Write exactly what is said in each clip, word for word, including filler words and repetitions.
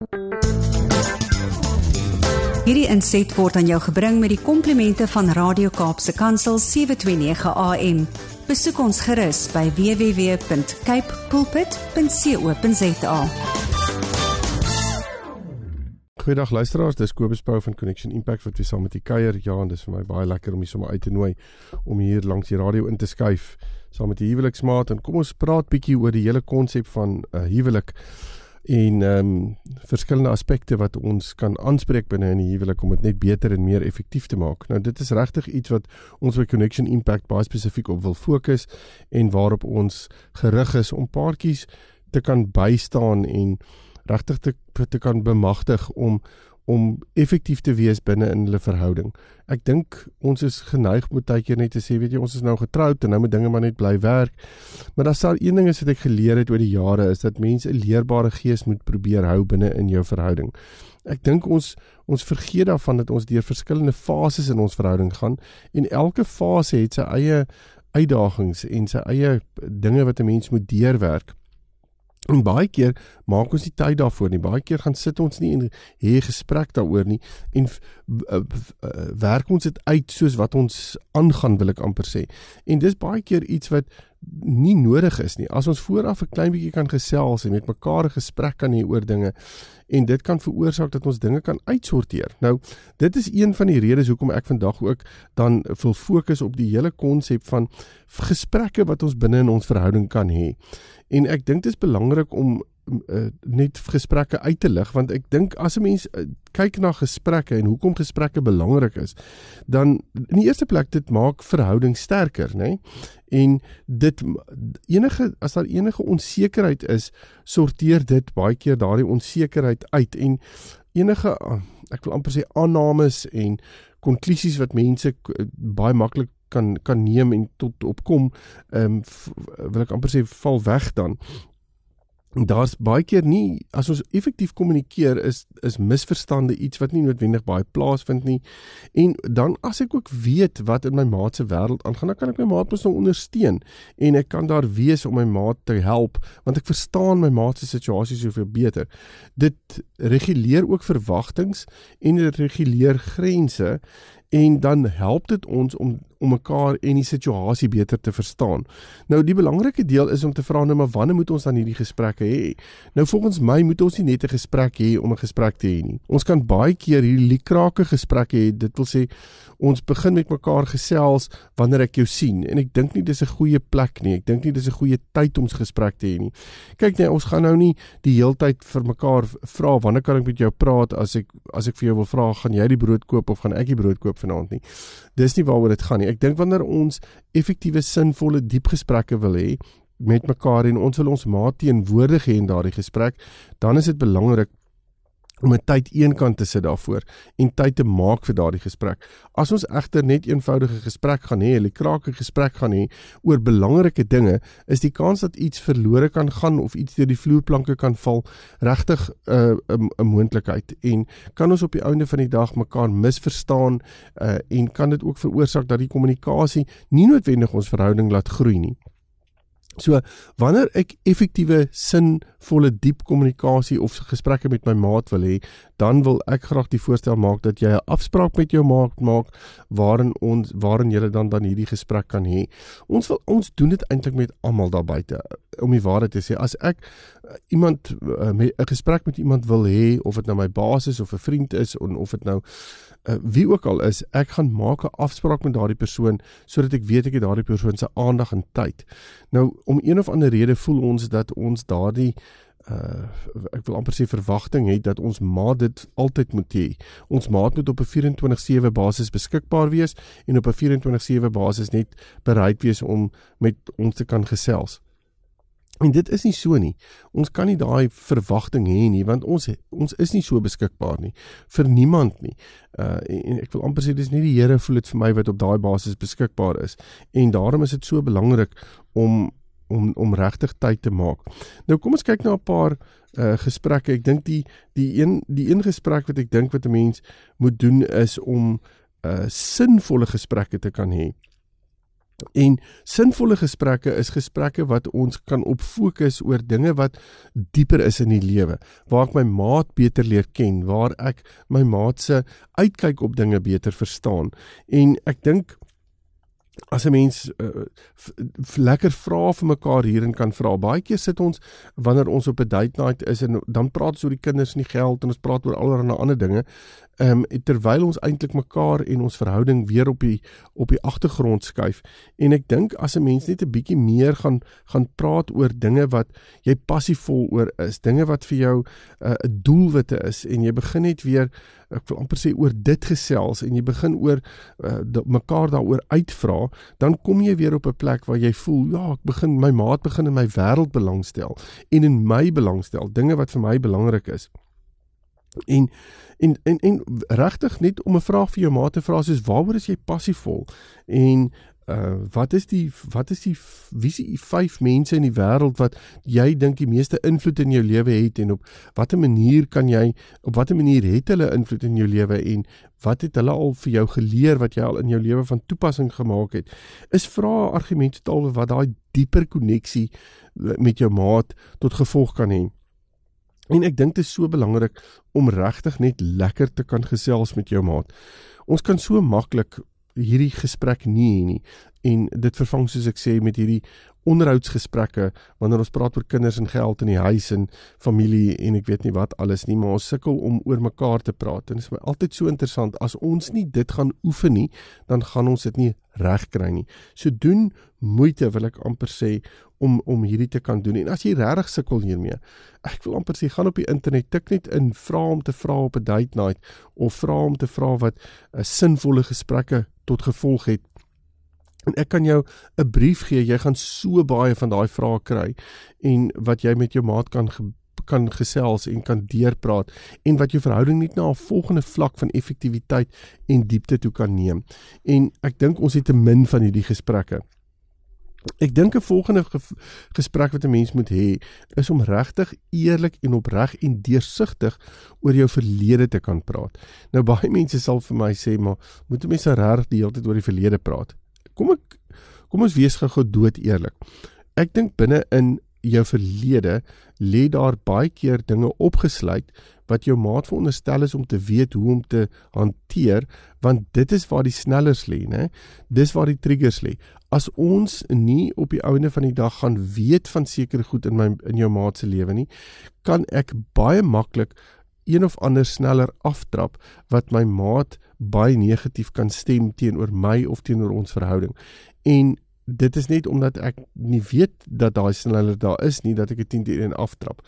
Hierdie inset word aan jou gebring met die komplimente van Radio Kaapse Kansel sewe twee nege A M. Besoek ons gerus by w w w punt cape pulpit punt co punt za. Goeiedag luisteraars, dis Kobus Pau van Connection Impact wat weer saam met die kuier. Ja, en dis vir my baie lekker om hier sommer uit te nooi om hier langs die radio in te skuif saam met die huweliksmaat. En kom ons praat bietjie oor die hele konsep van uh, huwelik en um, verskillende aspekte wat ons kan aanspreek binne in die huwelik om dit net beter en meer effektief te maak. Nou dit is regtig iets wat ons by Connection Impact baie spesifiek op wil fokus en waarop ons gerig is om paartjies te kan bystaan en regtig te, te kan bemagtig om om effektief te wees binne in hulle verhouding. Ek dink ons is geneig met tydjie net te sê, weet jy, ons is nou getroud en nou moet dinge maar net bly werk. Maar as daar een ding is wat ek geleer het oor die jare, is dat mense 'n leerbare gees moet probeer hou binne in jou verhouding. Ek dink ons ons vergeet daarvan dat ons deur verskillende fases in ons verhouding gaan en elke fase het sy eie uitdagings en sy eie dinge wat 'n mens moet deurwerk. En baie keer maak ons nie tyd daarvoor nie, baie keer gaan sit ons nie en hê gesprek daaroor nie, en uh, uh, werk ons dit uit soos wat ons aangaan, wil ek amper sê. En dis baie keer iets wat nie nodig is nie. As ons vooraf 'n klein bietjie kan gesels en met mekaar 'n gesprek kan hê oor dinge, en dit kan veroorsaak dat ons dinge kan uitsorteer. Nou, dit is een van die redes hoekom ek vandag ook dan wil fokus op die hele konsep van gesprekke wat ons binne in ons verhouding kan hê. En ek dink dit is belangrik om uh, net gesprekke uit te lig, want ek dink as 'n mens uh, kyk na gesprekke en hoekom gesprekke belangrik is, dan in die eerste plek dit maak verhouding sterker, né? En dit enige as daar enige onsekerheid is, sorteer dit baie keer daardie onsekerheid uit, en enige ek wil amper sê aannames en konklusies wat mense baie maklik kan kan neem en tot opkom, um, wil ek amper sê val weg dan. Daar's baie keer nie, as ons effektief kommunikeer, is is misverstande iets wat nie noodwendig baie plaasvind nie. En dan as ek ook weet wat in my maat se wêreld aangaan, dan kan ek my maat mos nou ondersteun en ek kan daar wees om my maat te help, want ek verstaan my maat se situasie soveel beter. Dit reguleer ook verwagtings en dit reguleer grense, en dan help dit ons om om mekaar en die situasie beter te verstaan. Nou die belangrike deel is om te vra, nou maar wanneer moet ons dan hierdie gesprekke hê? Nou volgens my moet ons nie net 'n gesprek hê om 'n gesprek te hê nie. Ons kan baie keer hierdie liekrake gesprekke hê, dit wil sê ons begin met mekaar gesels wanneer ek jou sien, en ek dink nie dis 'n goeie plek nie, ek dink nie dis 'n goeie tyd om 'n gesprek te hê nie. Kyk nee, ons gaan nou nie die heeltyd vir mekaar vra, wanneer kan ek met jou praat, as ek as ek vir jou wil vra, gaan jy die brood koop of gaan ek die brood koop vanaand nie. Dis nie waaroor dit gaan nie. Ek dink wanneer ons effektiewe, sinvolle, diep gesprekke wil hê met mekaar en ons wil ons maat teenwoordig hê in daardie gesprek, dan is dit belangrik om 'n tyd eenkant te sit daarvoor en tyd te maak vir daardie gesprek. As ons egter net eenvoudige gesprek gaan hê, 'n krake gesprek gaan hê oor belangrike dinge, is die kans dat iets verlore kan gaan of iets deur die vloerplanke kan val regtig 'n uh, 'n um, moontlikheid, en kan ons op die einde van die dag mekaar misverstaan, uh, en kan dit ook veroorsaak dat die kommunikasie nie noodwendig ons verhouding laat groei nie. So, wanneer ek effektiewe, sinvolle, diep kommunikasie of gesprekke met my maat wil hê, dan wil ek graag die voorstel maak dat jy 'n afspraak met jou maat maak, waarin ons, waarin julle dan dan hierdie gesprek kan hê. Ons wil, ons doen dit eintlik met almal daar buite, om die waarheid te sê. As ek uh, iemand, uh, 'n gesprek met iemand wil hê, of dit nou my baas is, of 'n vriend is, en of dit nou Uh, wie ook al is, ek gaan maak 'n afspraak met daardie persoon, sodat ek weet ek het daardie persoon se aandag en tyd. Nou, om een of ander rede voel ons dat ons daardie, uh, ek wil amper sê verwagting het, dat ons maat dit altyd moet hê. Ons maat moet op 'n vierentwintig sewe basis beskikbaar wees, en op 'n vierentwintig sewe basis net bereid wees om met ons te kan gesels. En dit is nie so nie. Ons kan nie daai verwagting hê nie, want ons ons is nie so beskikbaar nie, vir niemand nie. Uh, en, en ek wil amper sê, dis nie die Here voel dit vir my wat op daai basis beskikbaar is. En daarom is dit so belangrik om om om regtig tyd te maak. Nou kom ons kyk na 'n paar uh, gesprekke. Ek dink die die een die een gesprek wat ek dink wat 'n mens moet doen is om uh, sinvolle gesprekke te kan hê. En sinvolle gesprekke is gesprekke wat ons kan op fokus oor dinge wat dieper is in die lewe, waar ek my maat beter leer ken, waar ek my maat se uitkyk op dinge beter verstaan. En ek dink, as 'n mens uh, lekker vrae vir mekaar hierin kan vra. Baie keer sit ons, wanneer ons op 'n date night is, en dan praat ons oor die kinders en die geld, en ons praat oor allerlei ander dinge, um, terwyl ons eintlik mekaar en ons verhouding weer op die, op die agtergrond skuif. En ek dink, as 'n mens net 'n bietjie meer gaan, gaan praat oor dinge wat jy passievol oor is, dinge wat vir jou 'n uh, doelwitte is, en jy begin net weer, ek wil amper sê, oor dit gesels, en jy begin oor uh, mekaar daaroor uitvra, dan kom jy weer op 'n plek waar jy voel, ja, ek begin, my maat begin in my wêreld belangstel, en in my belangstel, dinge wat vir my belangrik is. En, en, en, en regtig net om 'n vraag vir jou maat te vra, soos, waaroor is jy passievol? En Uh, wat is die, wat is die, wie is die vyf mense in die wêreld wat jy dink die meeste invloed in jou lewe het, en op watter manier kan jy, op watter manier het hulle invloed in jou lewe, en wat het hulle al vir jou geleer, wat jy al in jou lewe van toepassing gemaak het, is vrae argumentetaalwe wat daai dieper koneksie met jou maat tot gevolg kan hê. En ek dink dit is so belangrik om regtig net lekker te kan gesels met jou maat. Ons kan so maklik hierdie gesprek nie hê nie, en dit vervang, soos ek sê, met hierdie onderhoudsgesprekke, wanneer ons praat oor kinders en geld in die huis en familie en ek weet nie wat alles nie, maar ons sukkel om oor mekaar te praat, en dit is my altyd so interessant, as ons nie dit gaan oefen nie, dan gaan ons dit nie reg kry nie. So doen moeite, wil ek amper sê, om, om hierdie te kan doen, en as jy regtig sukkel hiermee, ek wil amper sê, gaan op die internet, tik net in, vra om te vra op 'n date night, of vra om te vra wat uh, sinvolle gesprekke tot gevolg het, en ek kan jou 'n brief gee, jy gaan so baie van daai vrae kry, en wat jy met jou maat kan ge kan gesels en kan deurpraat, en wat jou verhouding net na 'n volgende vlak van effektiwiteit en diepte toe kan neem. En ek dink ons het te min van hierdie gesprekke. Ek dink 'n volgende ge gesprek wat 'n mens moet hê, is om regtig eerlik en opreg en deursigtig oor jou verlede te kan praat. Nou, baie mense sal vir my sê, maar moet 'n mens regtig die hele tyd oor die verlede praat? Kom ek, kom ons wees gou dood eerlik. Ek dink binne in jou verlede lê daar baie keer dinge opgesluit wat jou maat veronderstel is om te weet hoe om te hanteer, want dit is waar die snellers lê, né? Dis waar die triggers lê. As ons nie op die einde van die dag gaan weet van sekere goed in my in jou maat se lewe nie, kan ek baie maklik een of ander sneller aftrap wat my maat baie negatief kan stem teenoor my of teenoor ons verhouding. En dit is net omdat ek nie weet dat daai sneller daar is nie, dat ek dit teen die een aftrap.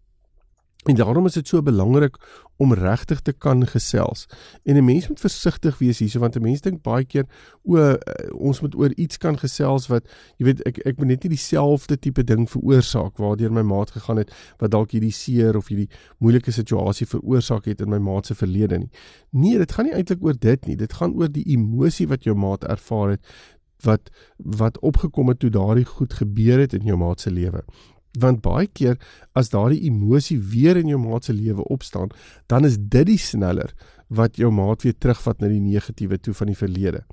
En daarom is dit so belangrik om regtig te kan gesels. En 'n mens moet versigtig wees hierso, want 'n mens dink baie keer, o, ons moet oor iets kan gesels wat, jy weet, ek ek moet net nie dieselfde tipe ding veroorsaak waardeur my maat gegaan het, wat dalk hierdie seer of hierdie moeilike situasie veroorsaak het in my maat se verlede nie. Nee, dit gaan nie eintlik oor dit nie. Dit gaan oor die emosie wat jou maat ervaar het, wat wat opgekom het toe daardie goed gebeur het in jou maat se lewe. Want baie keer, as daardie emosie weer in jou maat se lewe opstaan, dan is dit die sneller wat jou maat weer terugvat na die negatiewe toe van die verlede.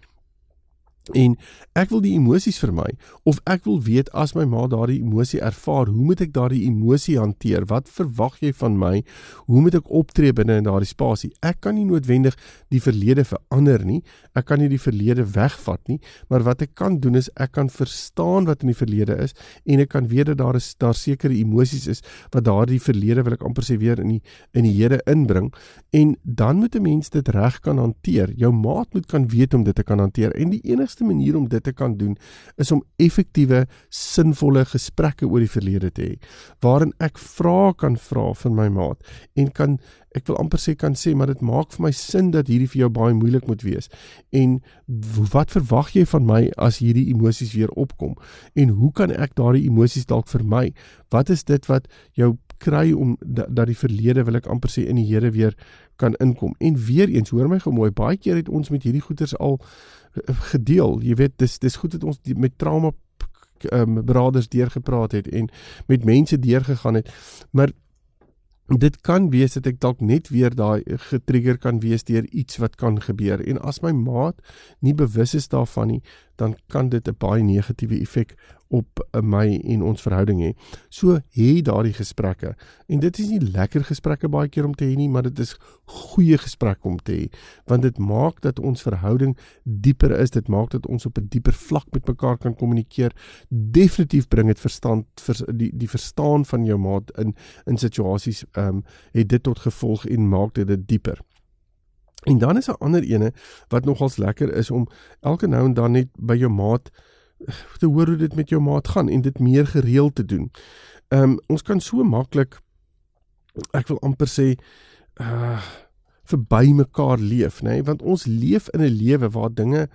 En ek wil die emosies vermy, of ek wil weet as my ma daardie emosie ervaar, hoe moet ek daardie emosie hanteer? Wat verwag jy van my? Hoe moet ek optree binne in daardie spasie? Ek kan nie noodwendig die verlede verander nie, ek kan nie die verlede wegvat nie, maar wat ek kan doen is, ek kan verstaan wat in die verlede is, en ek kan weet dat daar is daar sekere emosies is, wat daardie verlede, wil ek amper sê, weer in die, in die hede inbring, en dan moet 'n mens dit reg kan hanteer. Jou maat moet kan weet om dit te kan hanteer, en die enigste manier om dit te kan doen, is om effektiewe, sinvolle gesprekke oor die verlede te hê, waarin ek vrae kan vra van my maat, en kan, ek wil amper sê, kan sê, maar dit maak vir my sin dat hierdie vir jou baie moeilik moet wees, en wat verwag jy van my as hierdie emosies weer opkom, en hoe kan ek daardie emosies dalk vermy? Wat is dit wat jou kry om, dat, dat die verlede, wil ek amper sê, in die Here weer kan inkom? En weer eens, hoor my gemooi, baie keer het ons met hierdie goeders al gedeel, jy weet, dis, dis goed dat ons die, met trauma um, beraders deurgepraat het, en met mense deurgegaan het, maar dit kan wees dat ek dalk net weer daai getrigger kan wees deur iets wat kan gebeur, en as my maat nie bewus is daarvan nie, dan kan dit 'n baie negatiewe effek op my en ons verhouding hê. So hê daardie gesprekke. En dit is nie lekker gesprekke baie keer om te hê nie, maar dit is goeie gesprekke om te hê, want dit maak dat ons verhouding dieper is, dit maak dat ons op 'n dieper vlak met mekaar kan kommunikeer. Definitief bring dit verstand, vers, die, die verstaan van jou maat in, in situasies, um, het dit tot gevolg en maak dit dit dieper. En dan is 'n ander ene, wat nogals lekker is, om elke nou en dan net by jou maat te hoor hoe dit met jou maat gaan, en dit meer gereeld te doen. Um, ons kan so maklik, ek wil amper sê, uh, verby mekaar leef, nee? Want ons leef in 'n lewe waar dinge,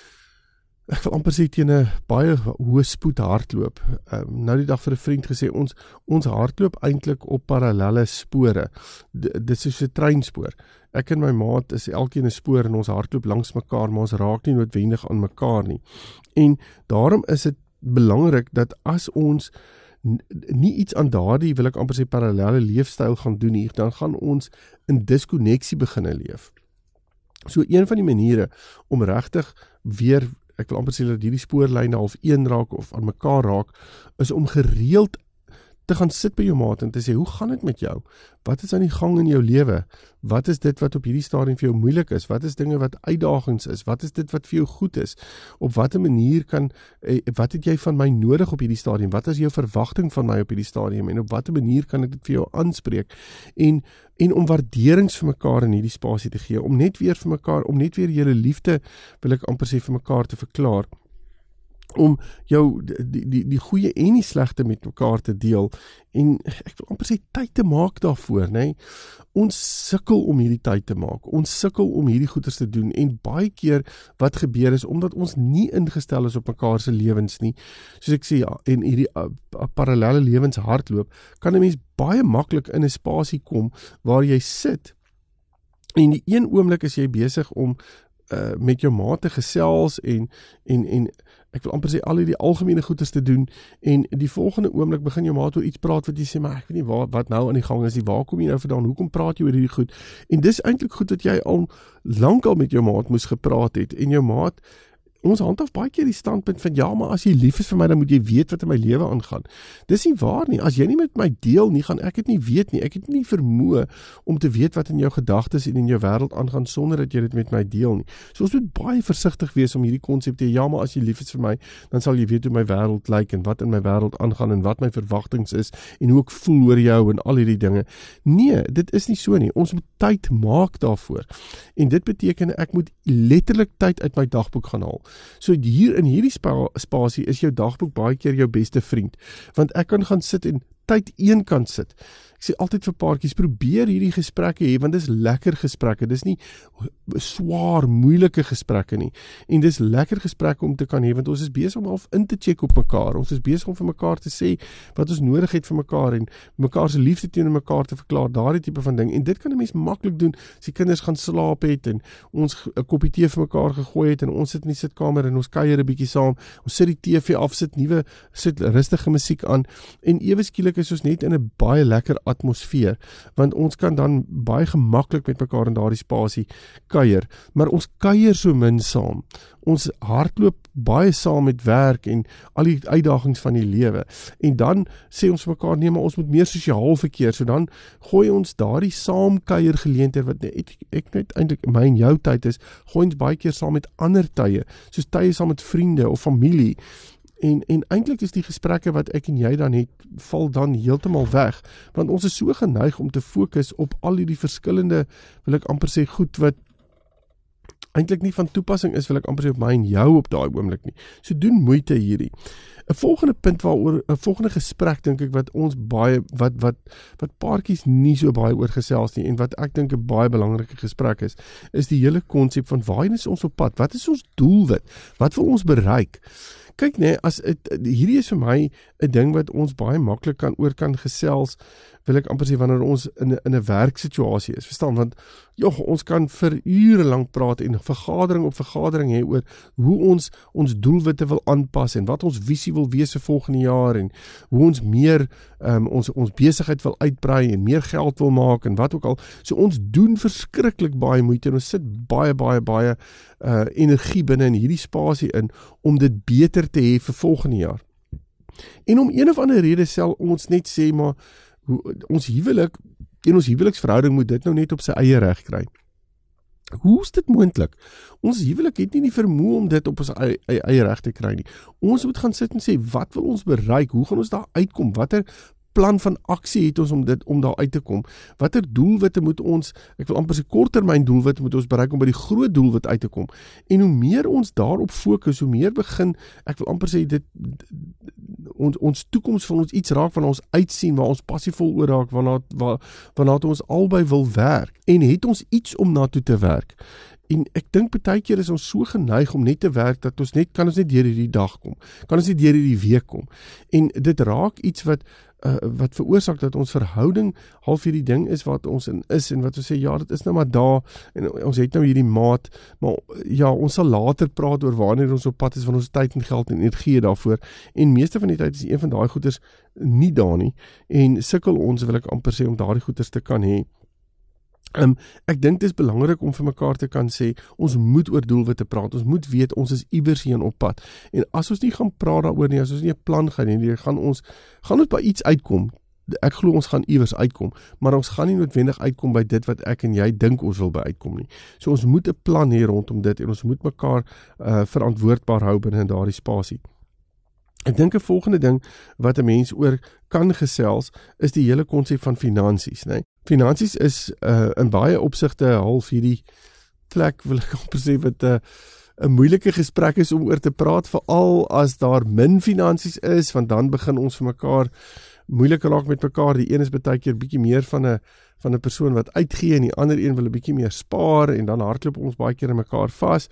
ek wil amper sê, teen 'n baie hoë spoed hardloop. Um, nou die dag vir 'n vriend gesê, ons, ons hardloop eintlik op parallelle spore. D dit is soos 'n treinspoor. Ek en my maat is elkeen 'n spoor en ons hardloop langs mekaar, maar ons raak nie noodwendig aan mekaar nie. En daarom is dit belangrik dat as ons nie iets aan daardie, wil ek amper sê, parallelle leefstyl gaan doen nie, dan gaan ons in diskonneksie beginne leef. So een van die maniere om regtig weer, ek wil amper sê, dat hierdie spoorlyne half een raak of aan mekaar raak, is om gereeld te gaan sit by jou maat en te sê, hoe gaan dit met jou? Wat is aan die gang in jou lewe? Wat is dit wat op hierdie stadium vir jou moeilik is? Wat is dinge wat uitdagings is? Wat is dit wat vir jou goed is? Op watter manier kan, wat het jy van my nodig op hierdie stadium? Wat is jou verwagting van my op hierdie stadium? En op watter manier kan ek dit vir jou aanspreek? En, en om waarderings vir mekaar in hierdie spasie te gee, om net weer vir mekaar, om net weer julle liefde, wil ek amper sê, vir mekaar te verklaar, om jou die, die, die goeie en die slegte met mekaar te deel, en ek wil amper sê tyd te maak daarvoor, nee? Ons sukkel om hierdie tyd te maak, ons sukkel om hierdie goeders te doen, en baie keer wat gebeur is, omdat ons nie ingestel is op mekaar se lewens nie, soos ek sê, ja, en hierdie uh, parallelle lewens hardloop, kan 'n mens baie maklik in 'n spasie kom, waar jy sit, en die een oomblik is jy besig om uh, met jou maat te gesels, en, en, en ek wil amper sê al die algemene goeders te doen, en die volgende oomblik begin jou maat oor iets praat, wat jy sê, maar ek weet nie waar, wat nou aan die gang is, die, waar kom jy nou vandaan, hoekom praat jy oor hierdie goed, en dis eintlik goed dat jy al lank al met jou maat moes gepraat het, en jou maat, ons handhaaf baie keer die standpunt van, ja, maar as jy lief is vir my, dan moet jy weet wat in my lewe aangaan. Dis nie waar nie, as jy nie met my deel nie, gaan ek het nie weet nie, ek het nie vermoë om te weet wat in jou gedagtes en in jou wêreld aangaan, sonder dat jy dit met my deel nie. So ons moet baie versigtig wees om hierdie konsep te hê, ja, maar as jy lief is vir my, dan sal jy weet hoe my wêreld lyk, en wat in my wêreld aangaan, en wat my verwagtings is, en hoe ek voel oor jou, en al hierdie dinge. Nee, dit is nie so nie, ons moet tyd maak daarvoor, en dit beteken, ek moet letterlik tyd uit my dagboek gaan haal. So hier in hierdie spa, spasie is jou dagboek baie keer jou beste vriend, want ek kan gaan sit en tyd een kant sit. Ek sê altyd vir paartjies, probeer hierdie gesprekke hê, want dis lekker gesprekke, dis nie swaar, moeilike gesprekke nie, en dis lekker gesprekke om te kan hê, want ons is besig om half in te check op mekaar, ons is besig om vir mekaar te sê wat ons nodig het vir mekaar, en mekaar se liefde teenoor mekaar te verklaar, daardie tipe van ding, en dit kan 'n mens maklik doen, as die kinders gaan slaap het, en ons 'n koppie tee vir mekaar gegooi het, en ons sit in die sitkamer, en ons kuier 'n bietjie saam, ons sit die T V af, sit nuwe, sit rustige musiek aan, en ewe skielik is ons net in 'n baie lekker atmosfeer, want ons kan dan baie gemaklik met mekaar in daardie spasie kuier, maar ons kuier so min saam, ons hardloop baie saam met werk en al die uitdagings van die lewe, en dan sê ons vir mekaar, nee, maar ons moet meer sosiaal verkeer, so dan gooi ons daardie saam kuier geleentheid, wat ek, ek net eintlik my en jou tyd is, gooi ons baie keer saam met ander tye, soos tye saam met vriende of familie, En, en eintlik is die gesprekke wat ek en jy dan het, val dan heeltemal weg, want ons is so geneig om te fokus op al die verskillende, wil ek amper sê, goed wat eintlik nie van toepassing is, wil ek amper sê op my en jou op daai oomblik nie. So doen moeite hierdie. 'n Volgende punt waaroor 'n volgende gesprek dink ek wat ons baie wat wat wat paartjies nie so baie oor gesels nie, en wat ek dink 'n baie belangrike gesprek is, is die hele konsep van waarheen is ons op pad? Wat is ons doelwit? Wat wil ons bereik? Kyk nee, as het, hierdie is vir my 'n ding wat ons baie maklik kan oor kan gesels, wil ek amper sê, wanneer ons in 'n in 'n werksituasie is, verstaan, want joh, ons kan vir ure lank praat en vergadering op vergadering hê oor hoe ons ons doelwitte wil aanpas en wat ons visie wil wees vir volgende jaar en hoe ons meer um, ons ons besigheid wil uitbrei en meer geld wil maak en wat ook al. So ons doen verskriklik baie moeite en ons sit baie baie baie uh, energie binne in hierdie spasie in om dit beter te hê vir volgende jaar. En om een of ander rede sal ons net sê maar hoe, ons huwelik en ons huweliksverhouding moet dit nou net op sy eie reg kry. Hoe is dit moontlik? Ons huwelik het nie die vermoë om dit op ons eie, eie, eie reg te kry nie. Ons moet gaan sit en sê, wat wil ons bereik? Hoe gaan ons daar uitkom? Watter plan van aksie het ons om dit om daar uit te kom? Watter doelwitte moet ons, ek wil amper sê korttermyn doelwitte moet ons bereik om by die groot doelwit uit te kom? En hoe meer ons daarop fokus, hoe meer begin, ek wil amper sê dit ons ons toekoms van ons iets raak waarna ons uitsien, waar ons passievol oor raak, waarna waar, waarna ons albei wil werk en het ons iets om na toe te werk. En ek dink baie keer is ons so geneig om net te werk dat ons net kan ons net deur hierdie dag kom. Kan ons net deur hierdie week kom. En dit raak iets wat uh, wat veroorsaak dat ons verhouding half hierdie ding is wat ons in is en wat ons sê ja, dit is nou maar daar en ons het nou hierdie maat, maar ja, ons sal later praat oor wanneer ons op pad is van ons tyd en geld en energie daarvoor. En meeste van die tyd is een van daai goeders nie daar nie en sukkel ons wil ek amper sê om daardie goeders te kan hê. Um, ek dink dit is belangrik om vir mekaar te kan sê, ons moet oor doelwitte praat, ons moet weet, ons is iewers heen op pad, en as ons nie gaan praat daaroor nie, as ons nie 'n plan gaan hê, gaan ons, gaan ons by iets uitkom, ek glo ons gaan iewers uitkom, maar ons gaan nie noodwendig uitkom by dit wat ek en jy dink ons wil by uitkom nie, so ons moet 'n plan hê rondom dit, en ons moet mekaar uh, verantwoordbaar hou binne in daardie spasie. Ek dink 'n volgende ding wat 'n mens oor kan gesels, is die hele konsep van finansies, né? Finansies is uh, in baie opsigte half hierdie plek, wil ek amper sê, wat 'n uh, 'n moeilike gesprek is om oor te praat, veral as daar min finansies is, want dan begin ons vir mekaar moeilik raak met mekaar. Die een is baie keer bietjie meer van 'n van 'n persoon wat uitgee, en die ander een wil 'n bietjie meer spaar, en dan hardloop ons baie keer in mekaar vas.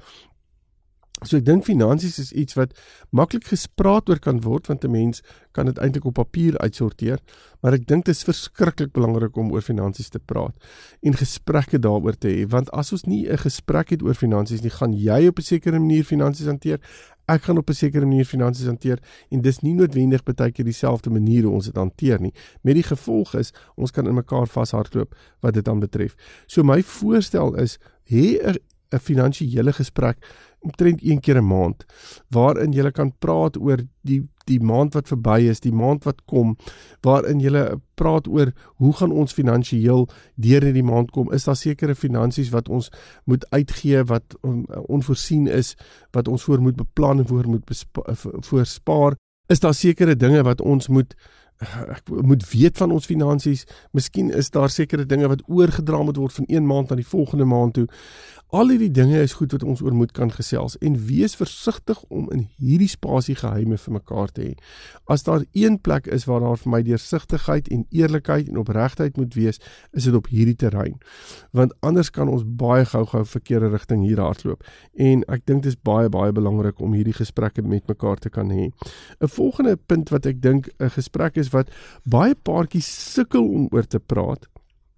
So ek dink finansies is iets wat maklik gespraat oor kan word, want 'n mens kan dit eintlik op papier uitsorteer, maar ek dink dit is verskriklik belangrik om oor finansies te praat en gesprekke daaroor te hê, want as ons nie 'n gesprek het oor finansies nie, gaan jy op 'n sekere manier finansies hanteer, ek gaan op 'n sekere manier finansies hanteer, en dis nie noodwendig baie keer dieselfde manier hoe ons dit hanteer nie. Met die gevolg is, ons kan in mekaar vashardloop wat dit dan betref. So my voorstel is, hê 'n 'n finansiële gesprek omtrent een keer 'n maand, waarin jy kan praat oor die die maand wat verby is, die maand wat kom, waarin jy praat oor hoe gaan ons finansiëel deur in die maand kom, is daar sekere finansies wat ons moet uitgee, wat um, onvoorsien is, wat ons voor moet beplan en voor moet voorspaar, is daar sekere dinge wat ons moet ek moet weet van ons finansies, miskien is daar sekere dinge wat oorgedra moet word van een maand na die volgende maand toe. Al hierdie dinge is goed wat ons oor moet kan gesels, en wees versigtig om in hierdie spasie geheime vir mekaar te hê. As daar een plek is waar daar vir my deursigtigheid en eerlikheid en opregtheid moet wees, is dit op hierdie terrein. Want anders kan ons baie gou-gou verkeerde rigting hier hardloop. En ek dink dit is baie baie belangrik om hierdie gesprekke met mekaar te kan hê. 'n Volgende punt wat ek dink 'n gesprek is wat baie paartjies sukkel om oor te praat,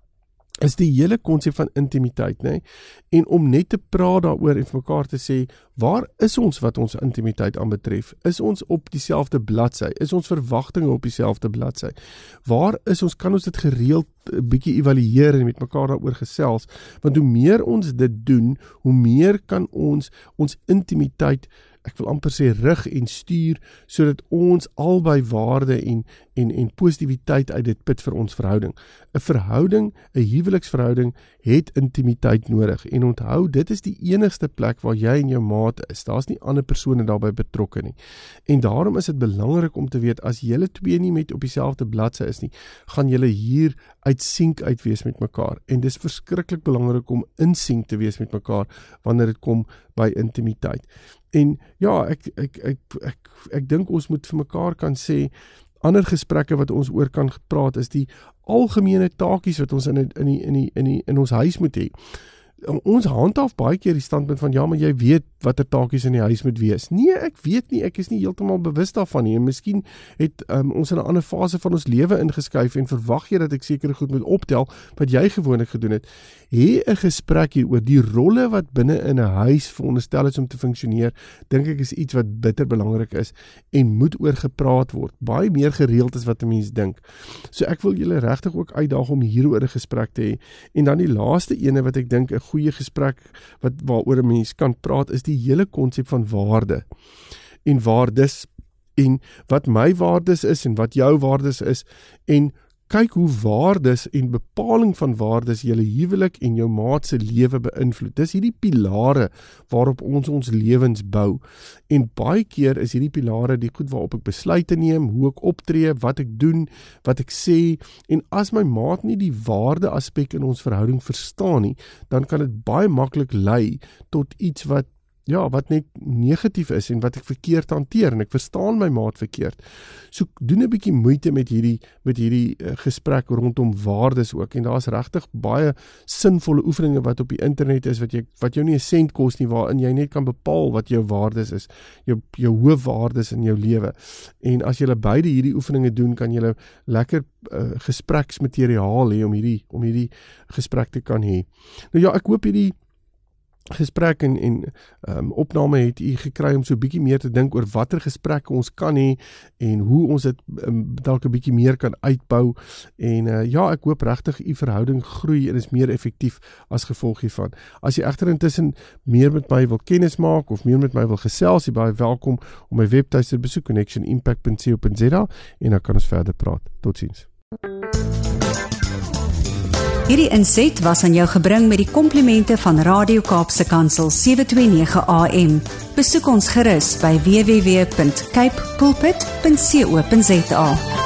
is die hele konsep van intimiteit, né? En om net te praat daaroor en vir mekaar te sê, waar is ons wat ons intimiteit aanbetref? Is ons op dieselfde bladsy? Is ons verwagtinge op dieselfde bladsy? Waar is ons, kan ons dit gereeld 'n bietjie evalueer en met mekaar daaroor gesels? Want hoe meer ons dit doen, hoe meer kan ons ons intimiteit, ek wil amper sê, rig en stuur, sodat ons albei waarde en, en, en positiwiteit uit dit put vir ons verhouding. 'n Verhouding, 'n huweliksverhouding, het intimiteit nodig, en onthou, dit is die enigste plek waar jy en jou maat is, daar is nie ander persone daarbey betrokke nie, en daarom is dit belangrik om te weet, as julle twee nie met op dieselfde bladsy is nie, gaan julle hier uit sink uit wees met mekaar, en dis verskriklik belangrik om in sink te wees met mekaar, wanneer dit kom by intimiteit. En ja, ek, ek, ek, ek, ek dink ons moet vir mekaar kan sê, ander gesprekke wat ons oor kan gepraat, is die algemene taakies wat ons in, in, die, in, die, in, die, in ons huis moet hê. Ons handhaaf baie keer die standpunt van, ja, maar jy weet, wat er taakies in die huis moet wees. Nee, ek weet nie, ek is nie heeltemal bewus daarvan nie, en miskien het um, ons in 'n ander fase van ons lewe ingeskuif, en verwag jy dat ek sekere goed moet optel, wat jy gewoonlik gedoen het. Hê 'n gesprek hier oor die rolle wat binne in 'n huis veronderstel is om te funksioneer, dink ek is iets wat bitter belangrik is, en moet oor gepraat word, baie meer gereeld as wat 'n mens dink. So ek wil julle regtig ook uitdaag om hieroor 'n gesprek te hê. En dan die laaste ene wat ek dink 'n goeie gesprek wat waaroor 'n mens kan praat, is die hele konsep van waarde en waardes, en wat my waardes is en wat jou waardes is, en kyk hoe waardes en bepaling van waardes julle huwelik en jou maat se lewe beïnvloed. Dis hierdie pilare waarop ons ons lewens bou. En baie keer is hierdie pilare die goed waarop ek besluite neem, hoe ek optree, wat ek doen, wat ek sê, en as my maat nie die waarde aspek in ons verhouding verstaan nie, dan kan dit baie maklik lei tot iets wat ja, wat net negatief is en wat ek verkeerd hanteer, en ek verstaan my maat verkeerd. So doen 'n bietjie moeite met hierdie met hierdie uh, gesprek rondom waardes ook, en daar's regtig baie sinvolle oefeninge wat op die internet is, wat jy wat jou nie 'n sent kos nie, waarin jy net kan bepaal wat jou waardes is, jou jou hoofwaardes in jou lewe. En as jy beide hierdie oefeninge doen, kan jy lekker uh, gespreksmateriaal hê om hierdie om hierdie gesprek te kan hê. Nou ja, ek hoop hierdie gesprek en, en um, opname het u gekry om so 'n bietjie meer te dink oor watter gesprekke ons kan hê en hoe ons dit um, dalk 'n bietjie meer kan uitbou, en uh, ja, ek hoop regtig u verhouding groei en is meer effektief as gevolg hiervan. As jy egter intussen meer met my wil kennis maak of meer met my wil gesels, jy baie welkom om my webtuiste te besoek, connection impact punt co punt za, en dan kan ons verder praat. Totsiens. Hierdie inset was aan jou gebring met die komplimente van Radio Kaapse Kansel sewe twee nege A M. Besoek ons gerus by w w w punt cape pulpit punt co punt za.